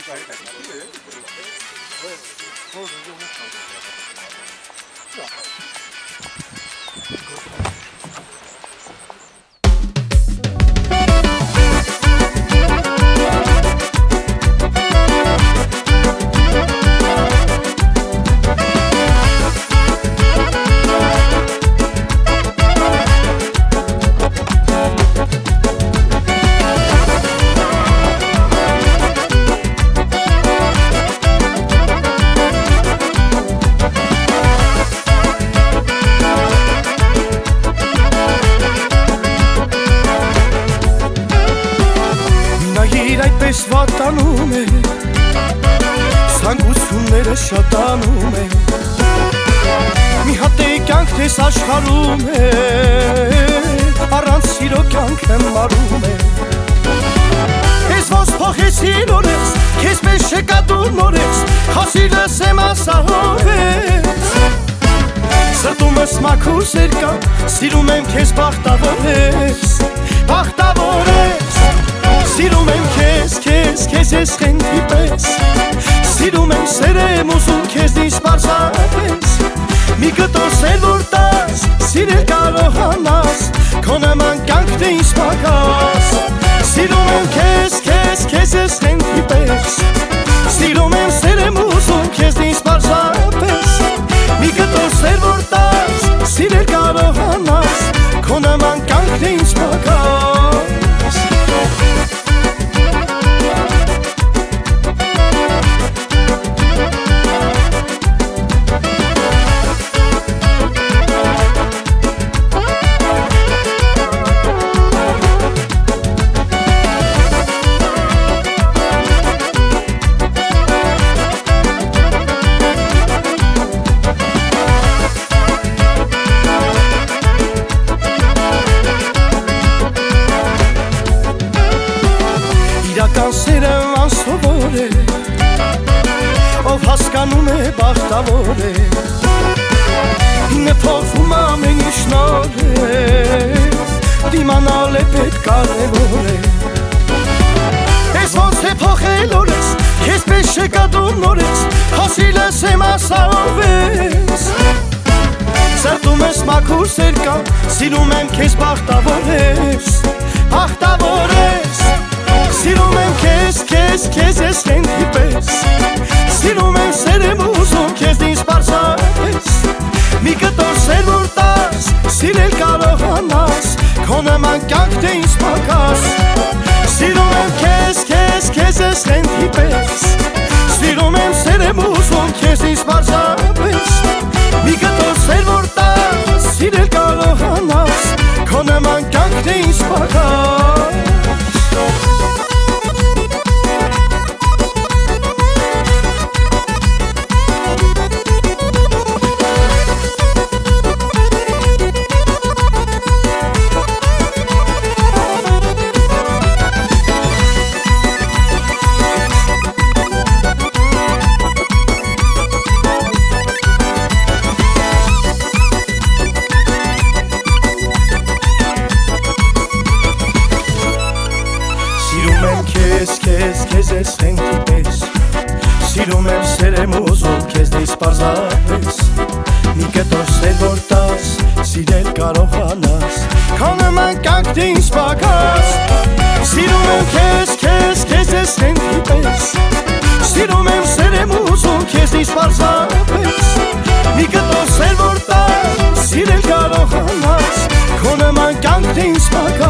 Այդպես վատանում է, սանգությունները շատանում է, մի հատ է կյանք տես աշխարում է, առանց սիրո կյանք եմ մարում է, ես ոնց փոխեցի նորես, քեզ պես շեկատու նորես, հասիրս եմ ասահով ես, սրտումս մաքուր սերկա, սիրում եմ քեզ բախտավոր ես, բախտավոր ես, սիրում եմ քեզ, քեզ ես խենթի պես, սիրում եմ սերեմ ուզում քեզնից պարզապես, մի կտոր սեր որ տաս, սիրել կարողանաս, քո նման կյանք թե ինձ պակաս, սիրում եմ քեզ, քեզ ես խենթի պես, սիրում եմ սերեմ ուզում քեզնից պարզապես, մի կտոր սեր որ տաս, սիրել կարողանաս, քո նման կյանք թե ինձ պակաս, իրական սերը անսովոր է, ով հասկանում է բախտավոր է, նփոխվում ամեն ինչ նոր է, դիմանալ է պետք կարևոր է, ես ոնց է փոխել օրես, քեզ պես շեկատում նորես, հասիլս եմ ասահով ես, սրտում ես մաքուր սերկա, սիրում եմ քեզ բախտավոր ես, բախտավոր ես, սիրում եմ քեզ ես խենթի պես, սիրում եմ սերեմ ուզում քեզնից պարզապես, մի կտոր սեր որ տաս, սիրել կարողանաս, քո նման կյանք թե ինձ պակաս, սիրում եմ քեզ ես խենթի պես, սիրում եմ սերեմ ուզում քեզնից պարզապես, մի կտոր սեր որ տաս, սիրել կարողանաս, քո նման կյանք թե ինձ պակաս, քեզ ես խենթի պես, սիրում եմ սերեմ ուզում քեզնից պարզապես, մի կտոր սեր որ տաս, սիրել կարողանաս, քո նման կյանք թե ինձ պակաս, սիրում եմ քեզ ես խենթի պես, սիրում եմ սերեմ ուզում քեզնից պարզապես, մի կտոր սեր որ տաս, սիրել կարողանաս, քո նման կյանք թե ինձ պակաս,